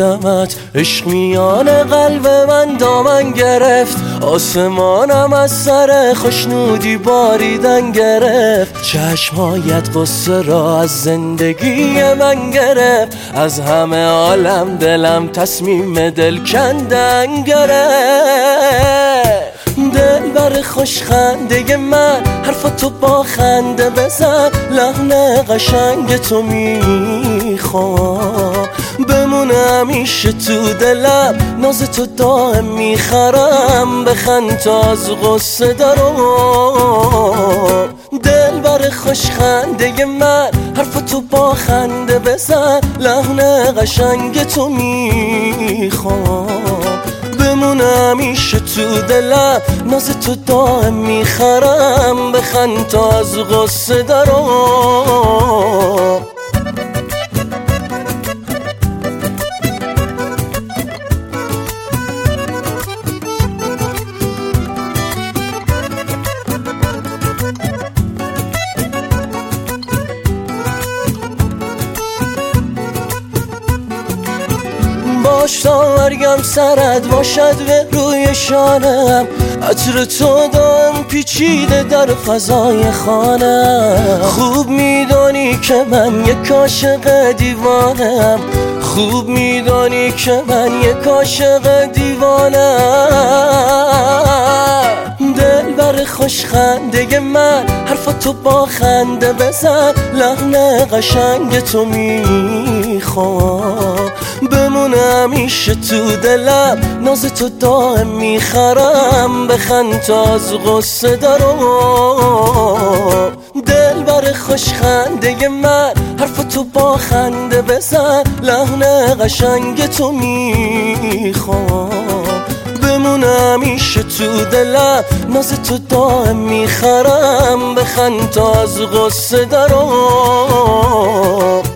دیدمت عشق میان قلب من دامن گرفت، آسمانم از سر خوشنودی باریدن گرفت، چشمهایت قصه را از زندگی من گرفت، از همه عالم دلم تصمیم دل کندن گرفت. دل بر خوش خنده من حرفتو با خنده بزن، لحن قشنگ تو میخوام بمونه همیشه تو دلم، ناز تو دائم میخرم بخند تا از غصه دارم. دل بر خوش خنده من حرفتو با خنده بزن، لحن قشنگ تو میخوام بمونه همیشه تو دلم، ناز تو دائم میخرم بخند تا از غصه دارم. باش تا مرگم سرت باشد به روی شانم، عطر تو دام پیچیده در فضای خانم. خوب میدانی که من یک عاشق دیوانم، خوب میدانی که من یک عاشق دیوانم. دل بر خوش خنده من حرفتو با خنده بزن، لحن قشنگ تو میخوام بمونه همیشه تو دلم، ناز تو دائم میخرم بخند تا از غصه دارم. دل بر خوش خنده من حرفتو با خنده بزن، لحن قشنگ تو میخوام بمونه همیشه تو دلم، ناز تو دائم میخرم بخند تا از غصه دارم.